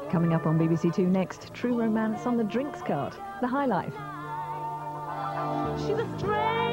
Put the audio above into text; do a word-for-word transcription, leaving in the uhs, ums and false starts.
Coming up on B B C Two next, true romance on the drinks cart, The High Life. She was strange.